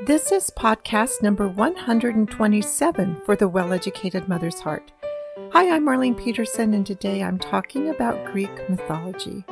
This is podcast number 127 for the Well-Educated Mother's Heart. Hi, I'm Marlene Peterson, and today I'm talking about Greek mythology.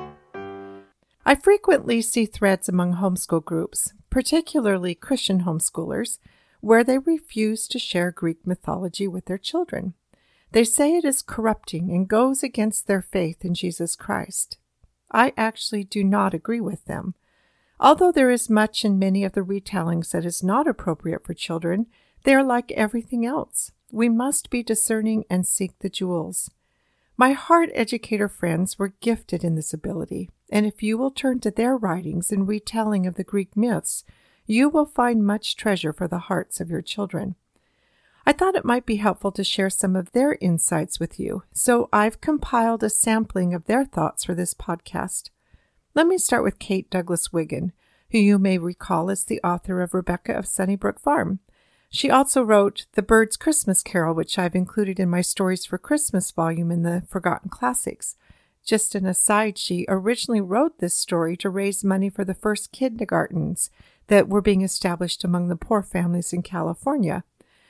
I frequently see threads among homeschool groups, particularly Christian homeschoolers, where they refuse to share Greek mythology with their children. They say it is corrupting and goes against their faith in Jesus Christ. I actually do not agree with them. Although there is much in many of the retellings that is not appropriate for children, they are like everything else. We must be discerning and seek the jewels. My heart educator friends were gifted in this ability, and if you will turn to their writings and retelling of the Greek myths, you will find much treasure for the hearts of your children. I thought it might be helpful to share some of their insights with you, so I've compiled a sampling of their thoughts for this podcast. Let me start with Kate Douglas Wiggin, who you may recall as the author of Rebecca of Sunnybrook Farm. She also wrote The Bird's Christmas Carol, which I've included in my Stories for Christmas volume in the Forgotten Classics. Just an aside, she originally wrote this story to raise money for the first kindergartens that were being established among the poor families in California.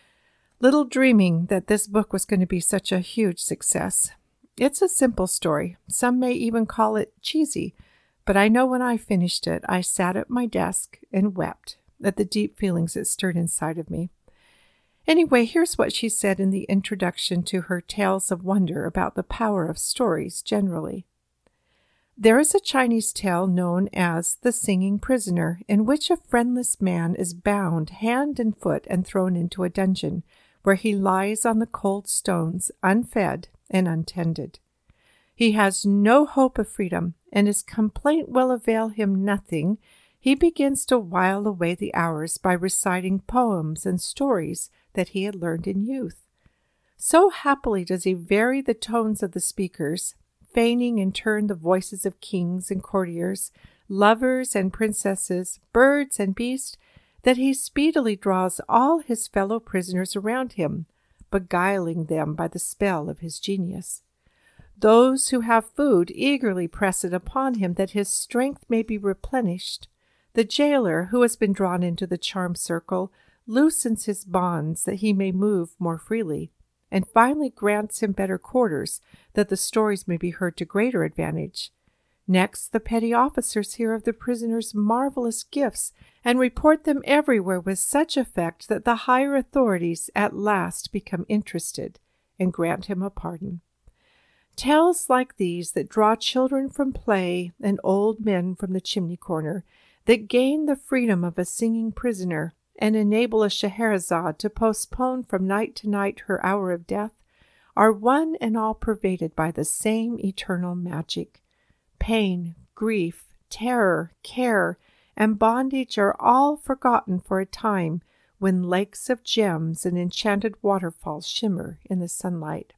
Little dreaming that this book was going to be such a huge success. It's a simple story. Some may even call it cheesy. But I know when I finished it, I sat at my desk and wept at the deep feelings it stirred inside of me. Anyway, here's what she said in the introduction to her Tales of Wonder about the power of stories generally. There is a Chinese tale known as The Singing Prisoner, in which a friendless man is bound hand and foot and thrown into a dungeon, where he lies on the cold stones, unfed and untended. He has no hope of freedom, and his complaint will avail him nothing. He begins to while away the hours by reciting poems and stories that he had learned in youth. So happily does he vary the tones of the speakers, feigning in turn the voices of kings and courtiers, lovers and princesses, birds and beasts, that he speedily draws all his fellow prisoners around him, beguiling them by the spell of his genius. Those who have food eagerly press it upon him that his strength may be replenished. The jailer, who has been drawn into the charmed circle, loosens his bonds that he may move more freely, and finally grants him better quarters that the stories may be heard to greater advantage. Next, the petty officers hear of the prisoner's marvelous gifts and report them everywhere with such effect that the higher authorities at last become interested and grant him a pardon. Tales like these that draw children from play and old men from the chimney corner, that gain the freedom of a singing prisoner and enable a Scheherazade to postpone from night to night her hour of death, are one and all pervaded by the same eternal magic. Pain, grief, terror, care, and bondage are all forgotten for a time when lakes of gems and enchanted waterfalls shimmer in the sunlight.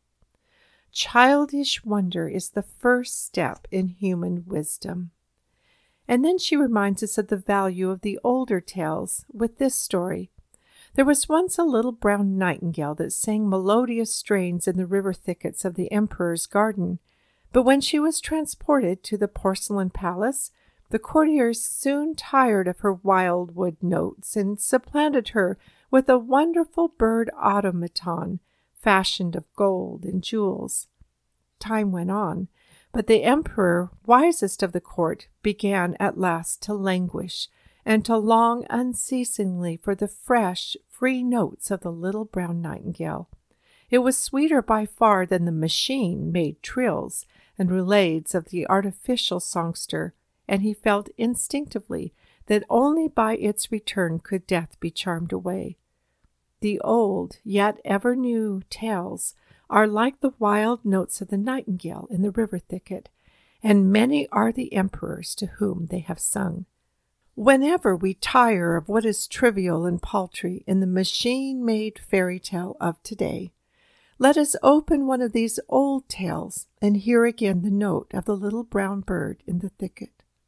Childish wonder is the first step in human wisdom. And then she reminds us of the value of the older tales with this story. There was once a little brown nightingale that sang melodious strains in the river thickets of the emperor's garden. But when she was transported to the porcelain palace, the courtiers soon tired of her wildwood notes and supplanted her with a wonderful bird automaton, fashioned of gold and jewels. Time went on, but the emperor, wisest of the court, began at last to languish and to long unceasingly for the fresh, free notes of the little brown nightingale. It was sweeter by far than the machine-made trills and roulades of the artificial songster, and he felt instinctively that only by its return could death be charmed away. The old, yet ever new, tales are like the wild notes of the nightingale in the river thicket, and many are the emperors to whom they have sung. Whenever we tire of what is trivial and paltry in the machine-made fairy tale of today, let us open one of these old tales and hear again the note of the little brown bird in the thicket.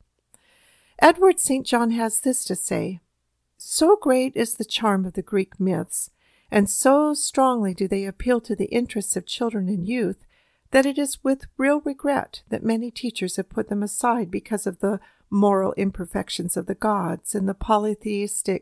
Edward St. John has this to say: "So great is the charm of the Greek myths, and so strongly do they appeal to the interests of children and youth, that it is with real regret that many teachers have put them aside because of the moral imperfections of the gods and the polytheistic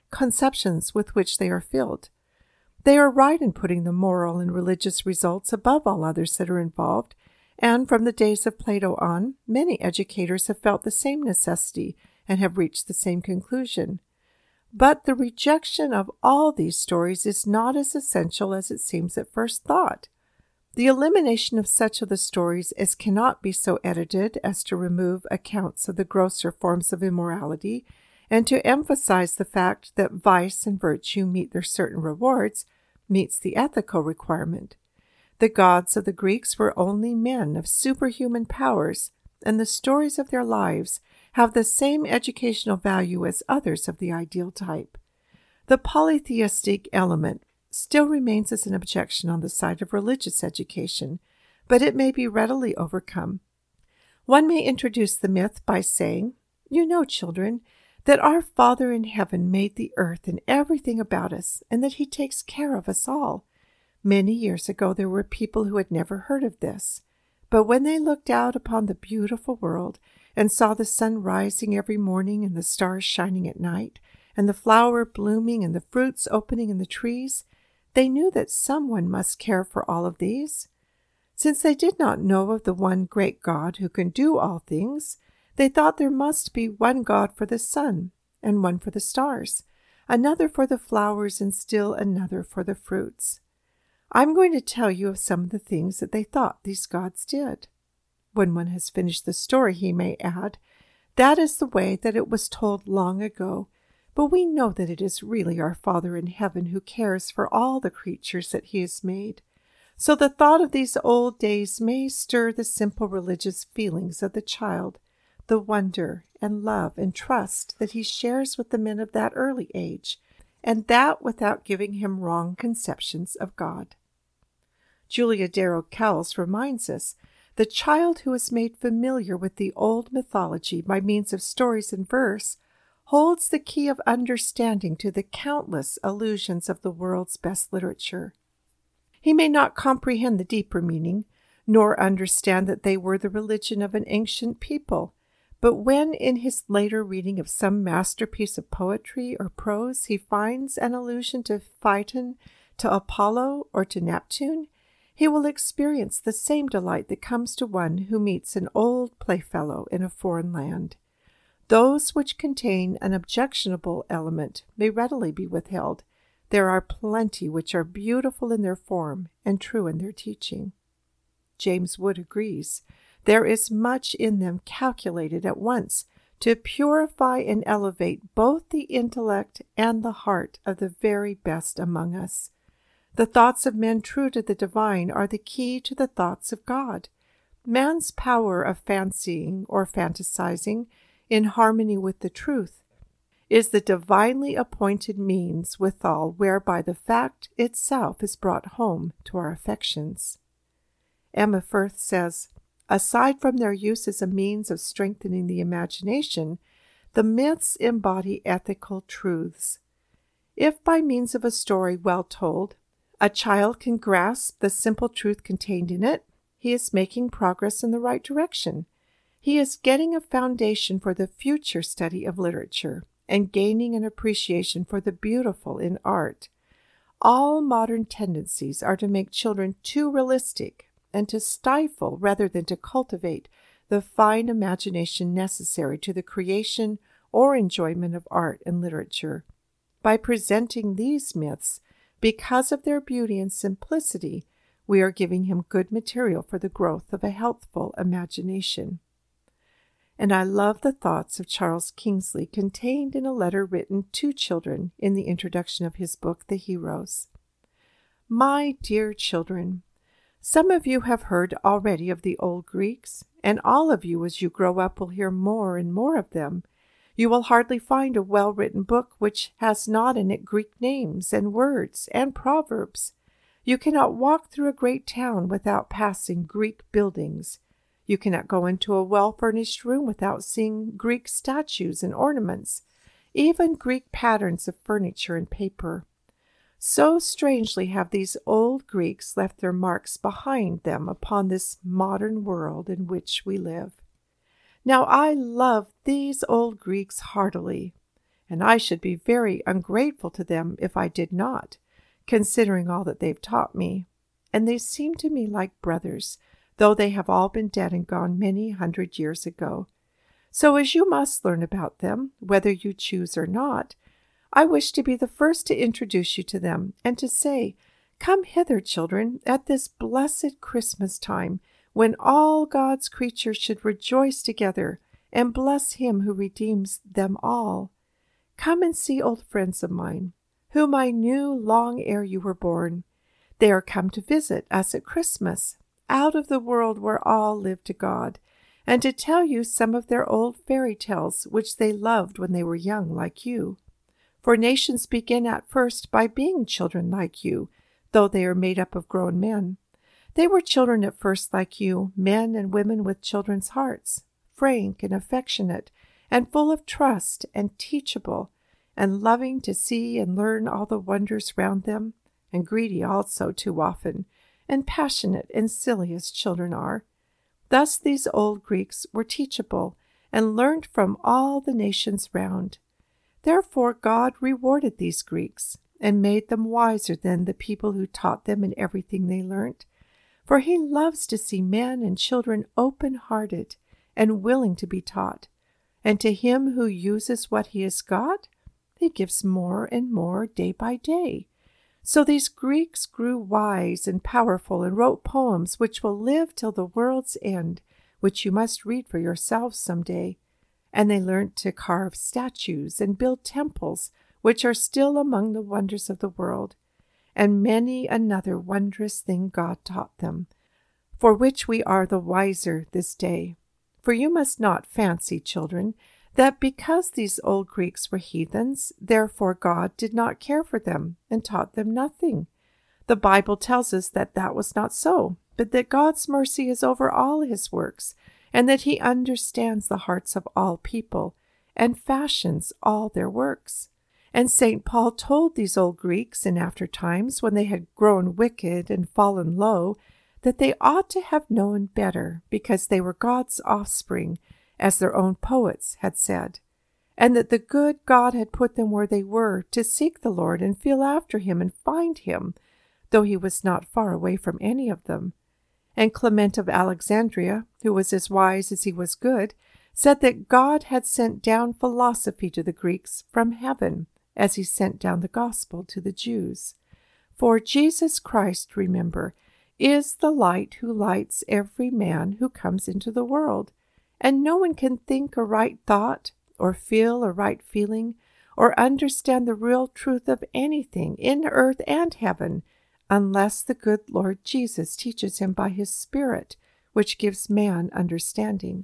conceptions with which they are filled. They are right in putting the moral and religious results above all others that are involved, and from the days of Plato on, many educators have felt the same necessity and have reached the same conclusion. But the rejection of all these stories is not as essential as it seems at first thought. The elimination of such of the stories as cannot be so edited as to remove accounts of the grosser forms of immorality, and to emphasize the fact that vice and virtue meet their certain rewards, meets the ethical requirement. The gods of the Greeks were only men of superhuman powers, and the stories of their lives have the same educational value as others of the ideal type. The polytheistic element still remains as an objection on the side of religious education, but it may be readily overcome. One may introduce the myth by saying, "You know, children, that our Father in heaven made the earth and everything about us, and that He takes care of us all." Many years ago there were people who had never heard of this, but when they looked out upon the beautiful world and saw the sun rising every morning and the stars shining at night, and the flower blooming and the fruits opening in the trees, they knew that someone must care for all of these. Since they did not know of the one great God who can do all things, they thought there must be one God for the sun, and one for the stars, another for the flowers, and still another for the fruits. I'm going to tell you of some of the things that they thought these gods did. When one has finished the story, he may add, "That is the way that it was told long ago, but we know that it is really our Father in heaven who cares for all the creatures that He has made. So the thought of these old days may stir the simple religious feelings of the child, the wonder and love and trust that he shares with the men of that early age, and that without giving him wrong conceptions of God." Julia Darrow Kells reminds us, "The child who is made familiar with the old mythology by means of stories and verse holds the key of understanding to the countless allusions of the world's best literature. He may not comprehend the deeper meaning, nor understand that they were the religion of an ancient people, but when in his later reading of some masterpiece of poetry or prose he finds an allusion to Phaeton, to Apollo, or to Neptune, he will experience the same delight that comes to one who meets an old playfellow in a foreign land. Those which contain an objectionable element may readily be withheld. There are plenty which are beautiful in their form and true in their teaching. James Wood agrees. There is much in them calculated at once to purify and elevate both the intellect and the heart of the very best among us. The thoughts of men true to the divine are the key to the thoughts of God. Man's power of fancying or fantasizing in harmony with the truth is the divinely appointed means withal whereby the fact itself is brought home to our affections. Emma Firth says, "Aside from their use as a means of strengthening the imagination, the myths embody ethical truths. If by means of a story well told, a child can grasp the simple truth contained in it, he is making progress in the right direction. He is getting a foundation for the future study of literature and gaining an appreciation for the beautiful in art. All modern tendencies are to make children too realistic and to stifle rather than to cultivate the fine imagination necessary to the creation or enjoyment of art and literature. By presenting these myths, because of their beauty and simplicity, we are giving him good material for the growth of a healthful imagination." And I love the thoughts of Charles Kingsley contained in a letter written to children in the introduction of his book, The Heroes. "My dear children, some of you have heard already of the old Greeks, and all of you as you grow up will hear more and more of them. You will hardly find a well-written book which has not in it Greek names and words and proverbs. You cannot walk through a great town without passing Greek buildings. You cannot go into a well-furnished room without seeing Greek statues and ornaments, even Greek patterns of furniture and paper. So strangely have these old Greeks left their marks behind them upon this modern world in which we live. Now I love these old Greeks heartily, and I should be very ungrateful to them if I did not, considering all that they've taught me. And they seem to me like brothers, though they have all been dead and gone many 100 years ago. So as you must learn about them, whether you choose or not, I wish to be the first to introduce you to them and to say, Come hither, children, at this blessed Christmas time, when all God's creatures should rejoice together and bless him who redeems them all. Come and see old friends of mine, whom I knew long ere you were born. They are come to visit us at Christmas, out of the world where all live to God, and to tell you some of their old fairy tales which they loved when they were young like you. For nations begin at first by being children like you, though they are made up of grown men. They were children at first like you, men and women with children's hearts, frank and affectionate, and full of trust and teachable, and loving to see and learn all the wonders round them, and greedy also too often, and passionate and silly as children are. Thus these old Greeks were teachable, and learned from all the nations round. Therefore God rewarded these Greeks, and made them wiser than the people who taught them in everything they learnt. For he loves to see men and children open-hearted and willing to be taught. And to him who uses what he has got, he gives more and more day by day. So these Greeks grew wise and powerful and wrote poems which will live till the world's end, which you must read for yourselves some day. And they learnt to carve statues and build temples, which are still among the wonders of the world, and many another wondrous thing God taught them, for which we are the wiser this day. For you must not fancy, children, that because these old Greeks were heathens, therefore God did not care for them and taught them nothing. The Bible tells us that that was not so, but that God's mercy is over all his works, and that he understands the hearts of all people, and fashions all their works. And St. Paul told these old Greeks in after times, when they had grown wicked and fallen low, that they ought to have known better, because they were God's offspring, as their own poets had said, and that the good God had put them where they were, to seek the Lord and feel after him and find him, though he was not far away from any of them. And Clement of Alexandria, who was as wise as he was good, said that God had sent down philosophy to the Greeks from heaven, as he sent down the gospel to the Jews. For Jesus Christ, remember, is the light who lights every man who comes into the world, and no one can think a right thought, or feel a right feeling, or understand the real truth of anything in earth and heaven, unless the good Lord Jesus teaches him by his Spirit, which gives man understanding.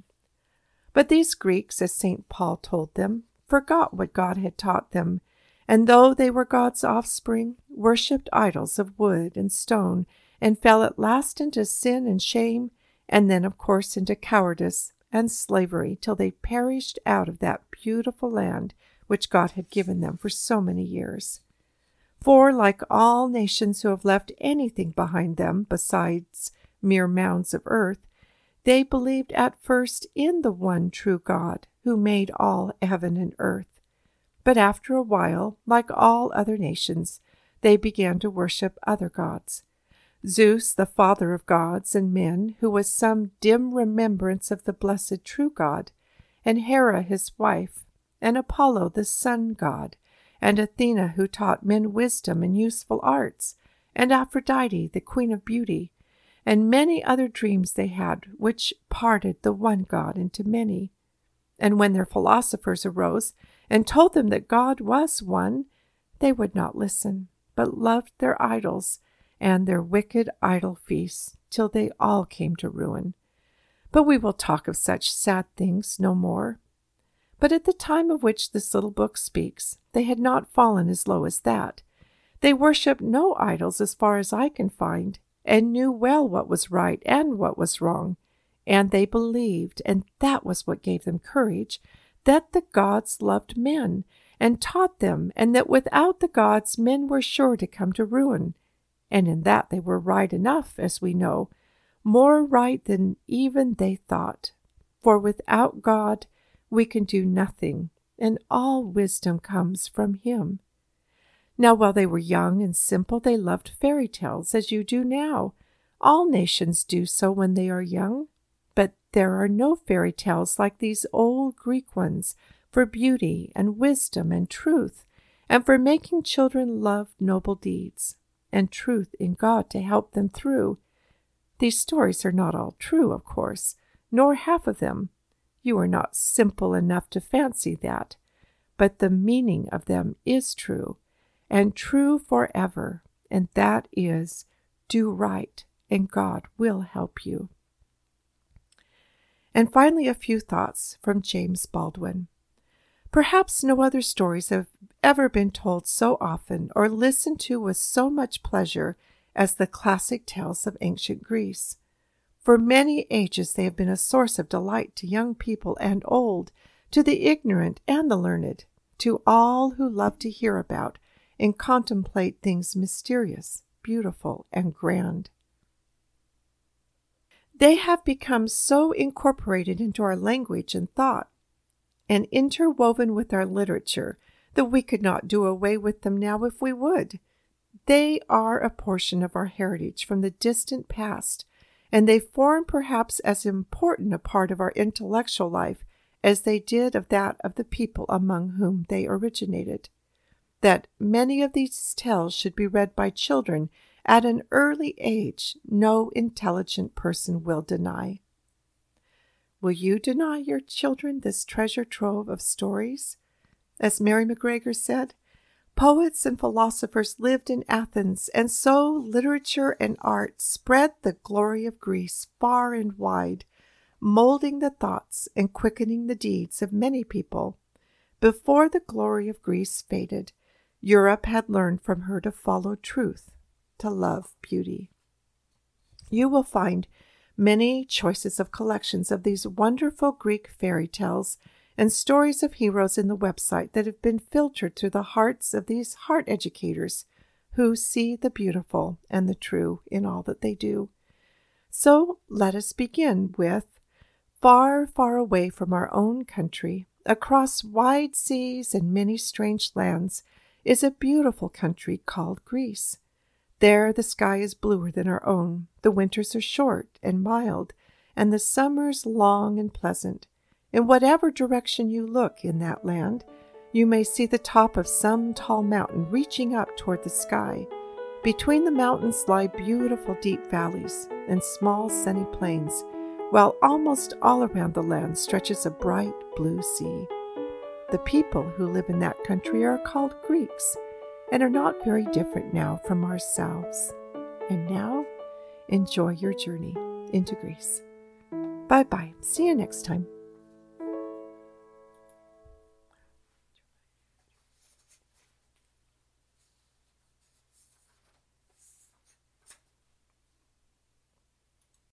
But these Greeks, as St. Paul told them, forgot what God had taught them, and though they were God's offspring, worshipped idols of wood and stone, and fell at last into sin and shame, and then, of course, into cowardice and slavery, till they perished out of that beautiful land which God had given them for so many years. For, like all nations who have left anything behind them besides mere mounds of earth, they believed at first in the one true God, who made all heaven and earth. But after a while, like all other nations, they began to worship other gods. Zeus, the father of gods and men, who was some dim remembrance of the blessed true God, and Hera his wife, and Apollo the sun god, and Athena who taught men wisdom and useful arts, and Aphrodite the queen of beauty, and many other dreams they had, which parted the one God into many. And when their philosophers arose and told them that God was one, they would not listen, but loved their idols and their wicked idol feasts, till they all came to ruin. But we will talk of such sad things no more. But at the time of which this little book speaks, they had not fallen as low as that. They worshipped no idols as far as I can find, and knew well what was right and what was wrong. And they believed, and that was what gave them courage, that the gods loved men, and taught them, and that without the gods men were sure to come to ruin. And in that they were right enough, as we know, more right than even they thought. For without God we can do nothing, and all wisdom comes from him. Now, while they were young and simple, they loved fairy tales, as you do now. All nations do so when they are young. But there are no fairy tales like these old Greek ones for beauty and wisdom and truth, and for making children love noble deeds and truth in God to help them through. These stories are not all true, of course, nor half of them. You are not simple enough to fancy that. But the meaning of them is true, and true forever, and that is, do right, and God will help you. And finally, a few thoughts from James Baldwin. Perhaps no other stories have ever been told so often or listened to with so much pleasure as the classic tales of ancient Greece. For many ages they have been a source of delight to young people and old, to the ignorant and the learned, to all who love to hear about and contemplate things mysterious, beautiful, and grand. They have become so incorporated into our language and thought, and interwoven with our literature, that we could not do away with them now if we would. They are a portion of our heritage from the distant past, and they form perhaps as important a part of our intellectual life as they did of that of the people among whom they originated. That many of these tales should be read by children at an early age, no intelligent person will deny. Will you deny your children this treasure trove of stories? As Mary McGregor said, poets and philosophers lived in Athens, and so literature and art spread the glory of Greece far and wide, molding the thoughts and quickening the deeds of many people. Before the glory of Greece faded, Europe had learned from her to follow truth, to love beauty. You will find many choices of collections of these wonderful Greek fairy tales and stories of heroes in the website that have been filtered through the hearts of these heart educators who see the beautiful and the true in all that they do. So let us begin with far, far away from our own country, across wide seas and many strange lands, is a beautiful country called Greece. There the sky is bluer than our own, the winters are short and mild, and the summers long and pleasant. In whatever direction you look in that land, you may see the top of some tall mountain reaching up toward the sky. Between the mountains lie beautiful deep valleys and small sunny plains, while almost all around the land stretches a bright blue sea. The people who live in that country are called Greeks, and are not very different now from ourselves. And now, enjoy your journey into Greece. Bye-bye. See you next time.